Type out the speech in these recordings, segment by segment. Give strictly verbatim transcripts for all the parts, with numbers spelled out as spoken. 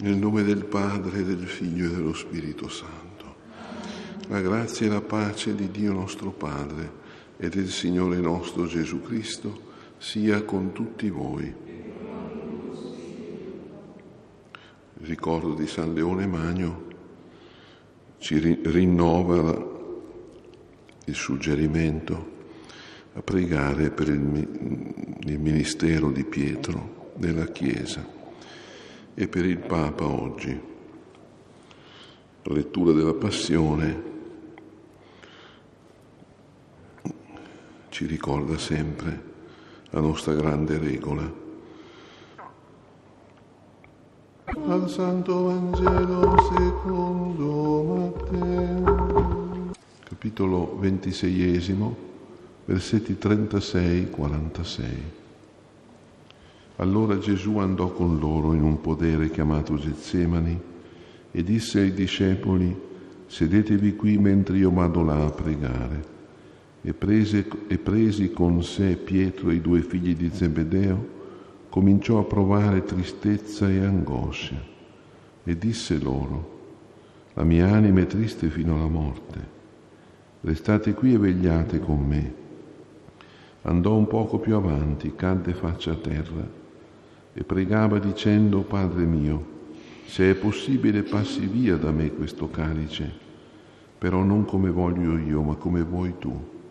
Nel nome del Padre, del Figlio e dello Spirito Santo. La grazia e la pace di Dio nostro Padre e del Signore nostro Gesù Cristo sia con tutti voi. Il ricordo di San Leone Magno ci rinnova il suggerimento a pregare per il, il ministero di Pietro nella Chiesa e per il Papa oggi. La lettura della Passione ci ricorda sempre la nostra grande regola. Al Santo Vangelo secondo Matteo, capitolo ventiseiesimo, versetti trentasei quarantasei. Allora Gesù andò con loro in un podere chiamato Getsemani e disse ai discepoli: sedetevi qui mentre io vado là a pregare. E, prese, e presi con sé Pietro e i due figli di Zebedeo, cominciò a provare tristezza e angoscia e disse loro: la mia anima è triste fino alla morte, restate qui e vegliate con me. Andò un poco più avanti, cadde faccia a terra e pregava dicendo: Padre mio, se è possibile passi via da me questo calice, però non come voglio io, ma come vuoi tu.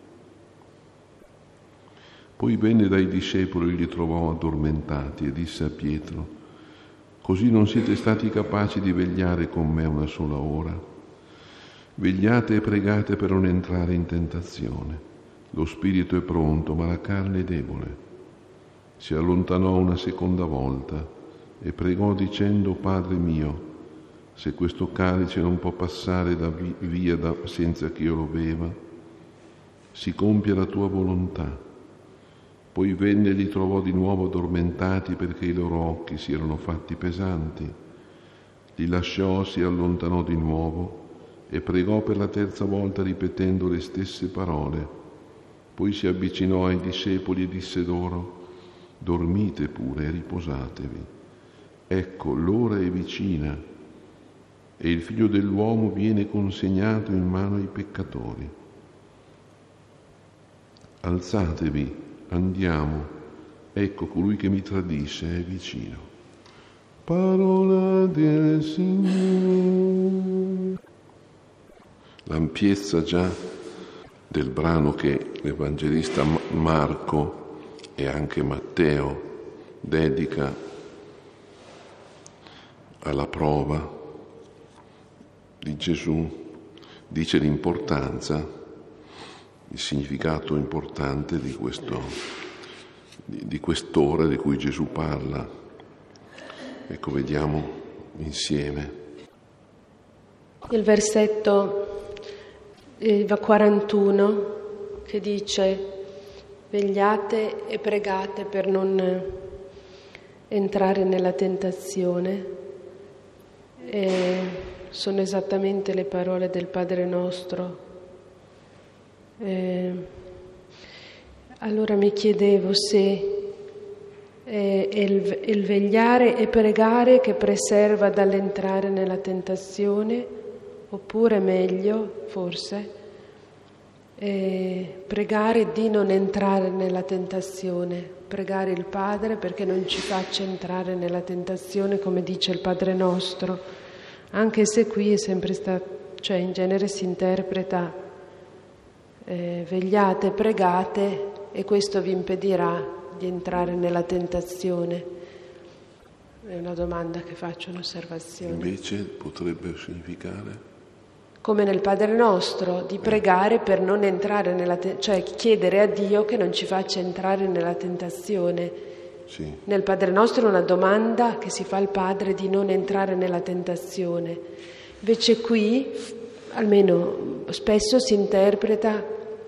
Poi venne dai discepoli e li trovò addormentati e disse a Pietro: così non siete stati capaci di vegliare con me una sola ora? Vegliate e pregate per non entrare in tentazione. Lo spirito è pronto, ma la carne è debole. Si allontanò una seconda volta e pregò dicendo: Padre mio, se questo calice non può passare da via da, senza che io lo beva, si compia la tua volontà. Poi venne e li trovò di nuovo addormentati perché i loro occhi si erano fatti pesanti. Li lasciò, si allontanò di nuovo e pregò per la terza volta ripetendo le stesse parole. Poi si avvicinò ai discepoli e disse loro: dormite pure e riposatevi. Ecco, l'ora è vicina e il Figlio dell'uomo viene consegnato in mano ai peccatori. Alzatevi, andiamo, ecco colui che mi tradisce è vicino. Parola del Signore. L'ampiezza già del brano che l'Evangelista Marco e anche Matteo dedica alla prova di Gesù dice l'importanza, il significato importante di questo, di, di quest'ora di cui Gesù parla. Ecco, vediamo insieme. Il versetto eh, quarantuno che dice: vegliate e pregate per non entrare nella tentazione. E sono esattamente le parole del Padre nostro. E allora mi chiedevo se è il, il vegliare e pregare che preserva dall'entrare nella tentazione, oppure meglio, forse, E pregare di non entrare nella tentazione, pregare il Padre perché non ci faccia entrare nella tentazione, come dice il Padre nostro, anche se qui è sempre stato, cioè in genere si interpreta eh, vegliate, pregate e questo vi impedirà di entrare nella tentazione. È una domanda che faccio, un'osservazione. Invece potrebbe significare? Come nel Padre Nostro, di pregare per non entrare nella te- cioè chiedere a Dio che non ci faccia entrare nella tentazione. Sì. Nel Padre Nostro è una domanda che si fa al Padre di non entrare nella tentazione. Invece qui, almeno spesso si interpreta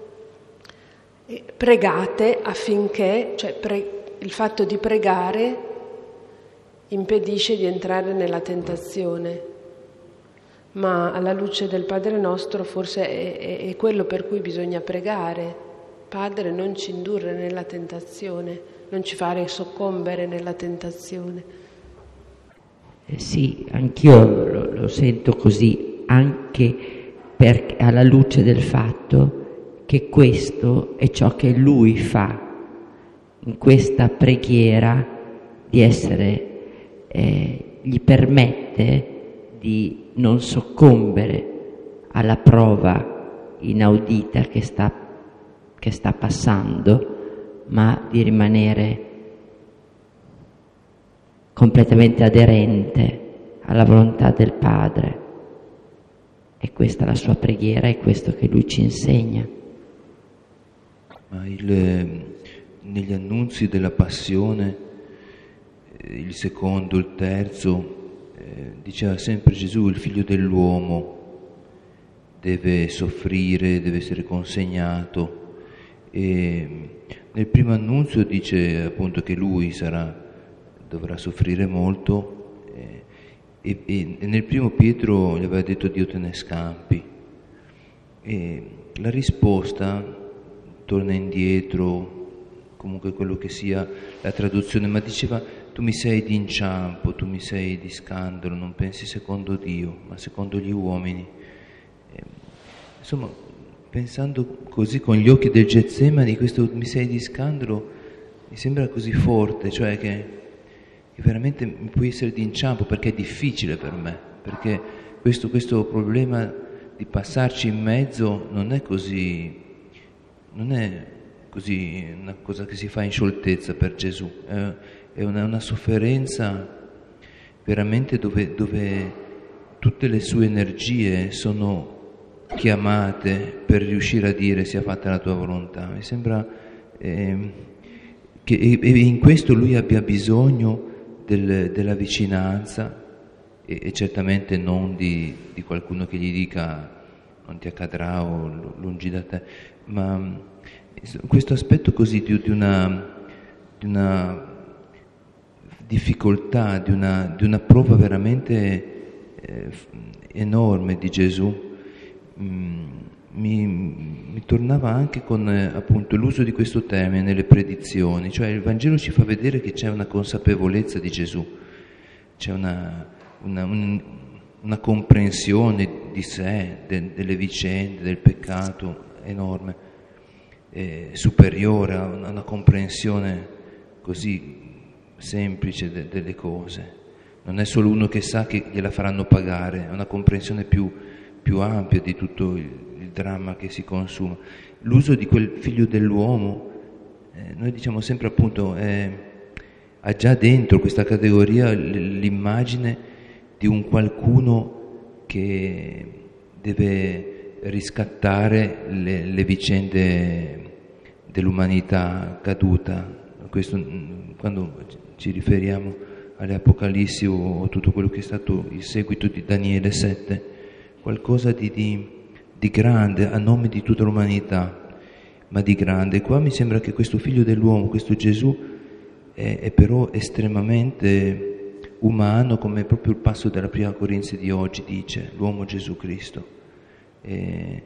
pregate affinché, cioè pre- il fatto di pregare impedisce di entrare nella tentazione. Ma alla luce del Padre Nostro forse è, è, è quello per cui bisogna pregare. Padre, non ci indurre nella tentazione, non ci fare soccombere nella tentazione. Eh, sì, anch'io lo, lo sento così, anche per, alla luce del fatto che questo è ciò che lui fa in questa preghiera, di essere, eh, gli permette di non soccombere alla prova inaudita che sta, che sta passando, ma di rimanere completamente aderente alla volontà del Padre. E questa è la sua preghiera, è questo che lui ci insegna. Ma il, negli annunzi della passione, il secondo, il terzo, eh, diceva sempre Gesù, il figlio dell'uomo deve soffrire, deve essere consegnato. E nel primo annunzio dice appunto che lui sarà, dovrà soffrire molto, eh, e, e nel primo Pietro gli aveva detto Dio te ne scampi. E la risposta torna indietro, comunque quello che sia la traduzione, ma diceva tu mi sei di inciampo, tu mi sei di scandalo, non pensi secondo Dio, ma secondo gli uomini. E, insomma, pensando così con gli occhi del Getsemani, questo mi sei di scandalo mi sembra così forte, cioè che che veramente mi può essere di inciampo, perché è difficile per me, perché questo, questo problema di passarci in mezzo non è così, non è così una cosa che si fa in scioltezza per Gesù, è, è una, una sofferenza veramente dove, dove tutte le sue energie sono chiamate per riuscire a dire sia fatta la tua volontà. Mi sembra eh, che e, e in questo lui abbia bisogno Del, della vicinanza e, e certamente non di, di qualcuno che gli dica non ti accadrà o lungi da te, ma questo aspetto così di, di, una, di una difficoltà, di una, di una prova veramente eh, enorme di Gesù, mm, mi, mi tornava anche con eh, appunto l'uso di questo termine nelle predizioni, cioè il Vangelo ci fa vedere che c'è una consapevolezza di Gesù, c'è una, una, un, una comprensione di sé, de, delle vicende, del peccato enorme, eh, superiore a una, una comprensione così semplice de, delle cose. Non è solo uno che sa che gliela faranno pagare, è una comprensione più, più ampia di tutto il il dramma che si consuma. L'uso di quel figlio dell'uomo, eh, noi diciamo sempre appunto, eh, ha già dentro questa categoria l'immagine di un qualcuno che deve riscattare le, le vicende dell'umanità caduta. Questo, quando ci riferiamo alle Apocalissi o a tutto quello che è stato il seguito di Daniele sette, qualcosa di, di di grande a nome di tutta l'umanità, ma di grande. Qua mi sembra che questo figlio dell'uomo, questo Gesù, è, è però estremamente umano, come proprio il passo della prima Corinzi di oggi dice, l'uomo Gesù Cristo, e,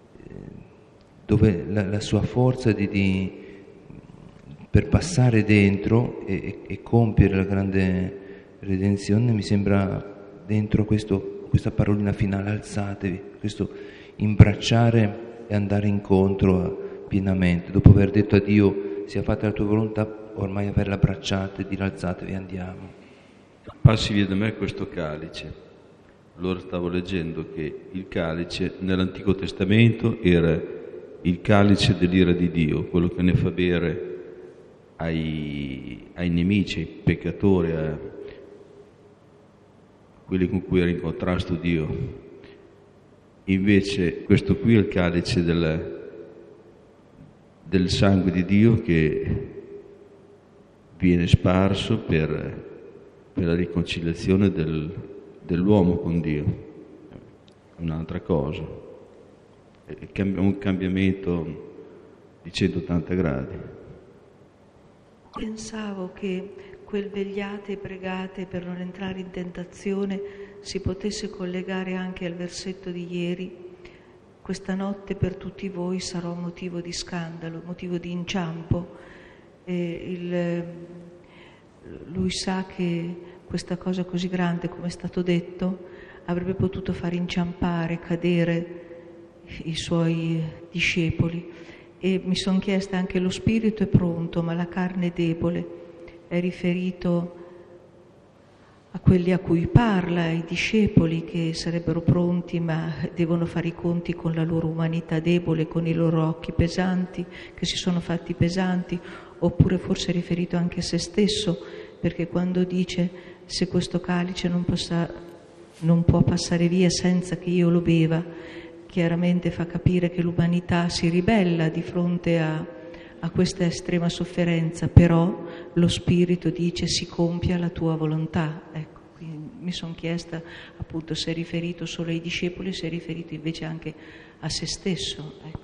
dove la, la sua forza di, di, per passare dentro e, e compiere la grande redenzione mi sembra dentro questo, questa parolina finale, alzatevi, questo imbracciare e andare incontro pienamente, dopo aver detto a Dio sia fatta la tua volontà, ormai averla abbracciata e dire alzatevi e andiamo. Passi via da me questo calice. Allora stavo leggendo che il calice nell'Antico Testamento era il calice dell'ira di Dio, quello che ne fa bere ai, ai nemici, ai peccatori, a quelli con cui era in contrasto Dio. Invece questo qui è il calice del, del sangue di Dio che viene sparso per, per la riconciliazione del, dell'uomo con Dio. È un'altra cosa, è un cambiamento di centottanta gradi. Pensavo che quel vegliate e pregate per non entrare in tentazione si potesse collegare anche al versetto di ieri: questa notte per tutti voi sarò motivo di scandalo, motivo di inciampo. E il, lui sa che questa cosa così grande, come è stato detto, avrebbe potuto far inciampare, cadere i suoi discepoli. E mi sono chiesta anche: lo spirito è pronto, ma la carne è debole. È riferito a quelli a cui parla, ai discepoli che sarebbero pronti ma devono fare i conti con la loro umanità debole, con i loro occhi pesanti, che si sono fatti pesanti, oppure forse è riferito anche a se stesso, perché quando dice: se questo calice non, possa, non può passare via senza che io lo beva, chiaramente fa capire che l'umanità si ribella di fronte a, a questa estrema sofferenza, però lo Spirito dice: si compia la tua volontà. Ecco, quindi mi sono chiesta appunto se è riferito solo ai discepoli, se è riferito invece anche a se stesso. Ecco.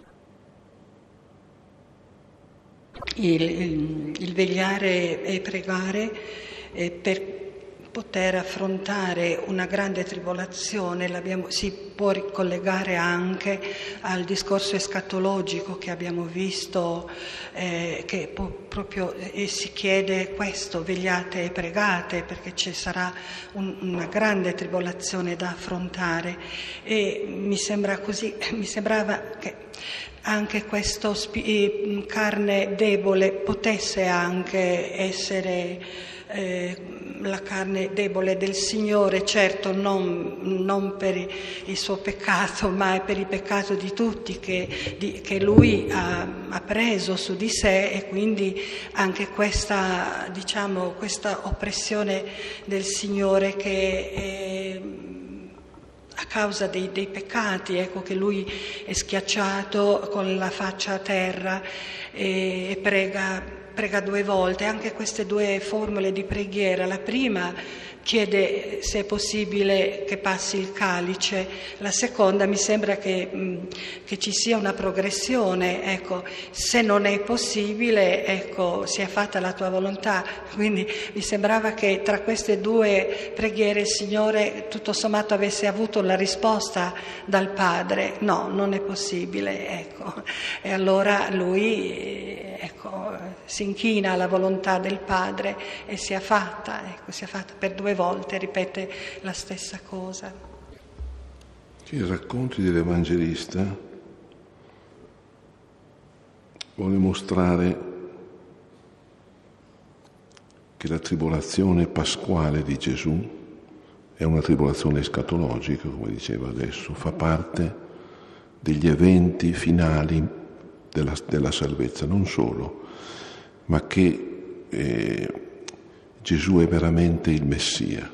Il, il, il vegliare e pregare eh, per poter affrontare una grande tribolazione si può ricollegare anche al discorso escatologico che abbiamo visto, eh, che po- proprio eh, si chiede questo: vegliate e pregate, perché ci sarà un, una grande tribolazione da affrontare. E mi sembra così, mi sembrava che anche questo spi- carne debole potesse anche essere eh, la carne debole del Signore, certo non, non per il suo peccato, ma per il peccato di tutti che, di, che Lui ha, ha preso su di sé, e quindi anche questa, diciamo, questa oppressione del Signore che è a causa dei, dei peccati, ecco che Lui è schiacciato con la faccia a terra e, e prega prega due volte. Anche queste due formule di preghiera: la prima chiede se è possibile che passi il calice, la seconda mi sembra che, mh, che ci sia una progressione, ecco, se non è possibile, ecco, sia fatta la tua volontà. Quindi mi sembrava che tra queste due preghiere il Signore tutto sommato avesse avuto la risposta dal Padre: no, non è possibile, ecco. E allora Lui, ecco, si inchina alla volontà del Padre e sia fatta, ecco, sia fatta. Per due volte ripete la stessa cosa. I racconti dell'Evangelista vuole mostrare che la tribolazione pasquale di Gesù è una tribolazione escatologica, come diceva adesso, fa parte degli eventi finali della, della salvezza, non solo, ma che eh, Gesù è veramente il Messia,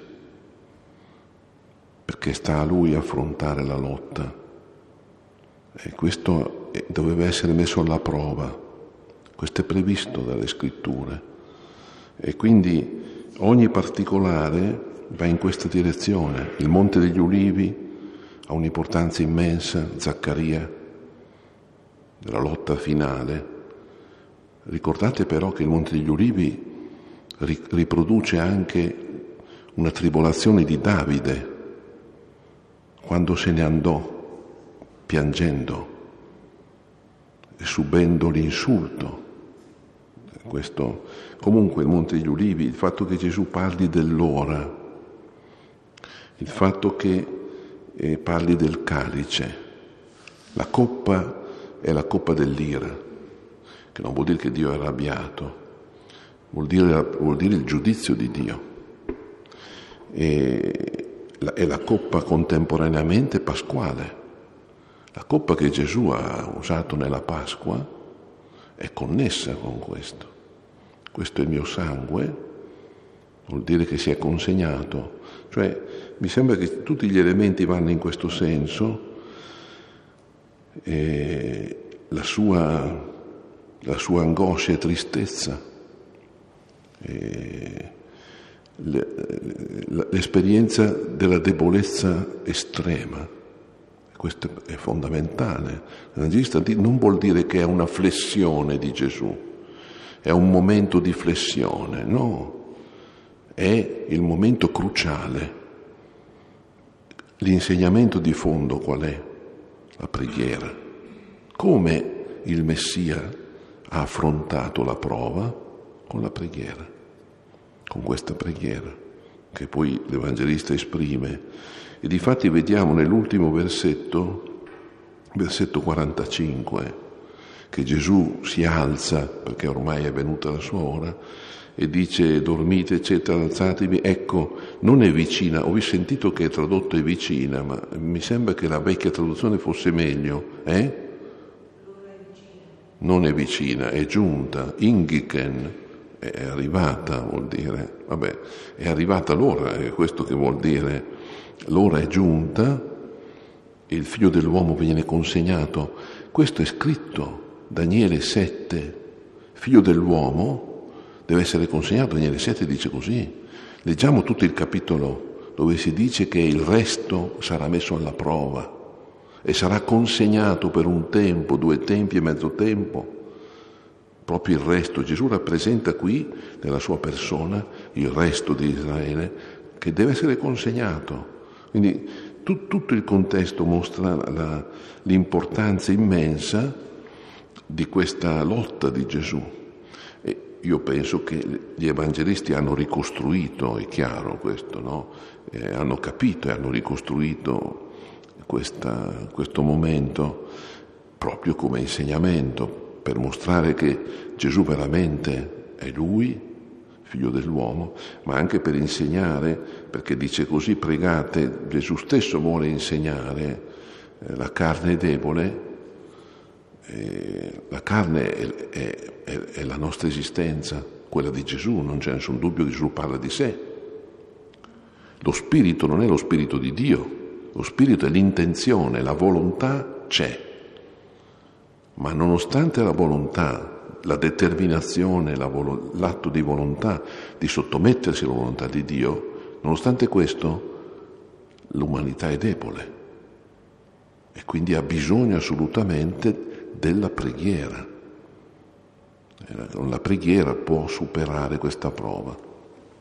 perché sta a Lui affrontare la lotta, e questo doveva essere messo alla prova, questo è previsto dalle Scritture, e quindi ogni particolare va in questa direzione. Il Monte degli Ulivi ha un'importanza immensa, Zaccaria, della lotta finale. Ricordate però che il Monte degli Ulivi riproduce anche una tribolazione di Davide, quando se ne andò piangendo e subendo l'insulto. Questo, comunque il Monte degli Ulivi, il fatto che Gesù parli dell'ora, il fatto che eh, parli del calice, la coppa è la coppa dell'ira, che non vuol dire che Dio è arrabbiato, vuol dire, vuol dire il giudizio di Dio. E la, è la coppa contemporaneamente pasquale. La coppa che Gesù ha usato nella Pasqua è connessa con questo. Questo è il mio sangue, vuol dire che si è consegnato. Cioè, mi sembra che tutti gli elementi vanno in questo senso. E la sua, la sua angoscia e tristezza, e l'esperienza della debolezza estrema, questo è fondamentale. L'Evangelista non vuol dire che è una flessione di Gesù, è un momento di flessione, no, è il momento cruciale. L'insegnamento di fondo qual è? La preghiera. Come il Messia ha affrontato la prova? Con la preghiera, con questa preghiera. che poi l'Evangelista esprime. E difatti vediamo nell'ultimo versetto, versetto quarantacinque, che Gesù si alza, perché ormai è venuta la sua ora, e dice: dormite, eccetera, alzatevi, ecco, non è vicina. Ho sentito che è tradotto è vicina, ma mi sembra che la vecchia traduzione fosse meglio, eh? Non è vicina, è giunta, ingiken, è arrivata, vuol dire, vabbè, è arrivata l'ora, è questo che vuol dire, l'ora è giunta e il figlio dell'uomo viene consegnato. Questo è scritto, Daniele sette, figlio dell'uomo deve essere consegnato, Daniele sette dice così. Leggiamo tutto il capitolo dove si dice che il resto sarà messo alla prova e sarà consegnato per un tempo, due tempi e mezzo tempo. Proprio il resto, Gesù rappresenta qui, nella sua persona, il resto di Israele che deve essere consegnato. Quindi tu, tutto il contesto mostra la, l'importanza immensa di questa lotta di Gesù. E io penso che gli evangelisti hanno ricostruito, è chiaro questo, no? Eh, hanno capito e hanno ricostruito questa, questo momento proprio come insegnamento, per mostrare che Gesù veramente è Lui, figlio dell'uomo, ma anche per insegnare, perché dice così: pregate. Gesù stesso vuole insegnare, eh, la carne è debole, eh, la carne è, è, è, è la nostra esistenza, quella di Gesù, non c'è nessun dubbio che Gesù parla di sé. Lo spirito non è lo spirito di Dio, lo spirito è l'intenzione, la volontà c'è. Ma nonostante la volontà, la determinazione, la volo- l'atto di volontà di sottomettersi alla volontà di Dio, nonostante questo l'umanità è debole e quindi ha bisogno assolutamente della preghiera. La preghiera può superare questa prova.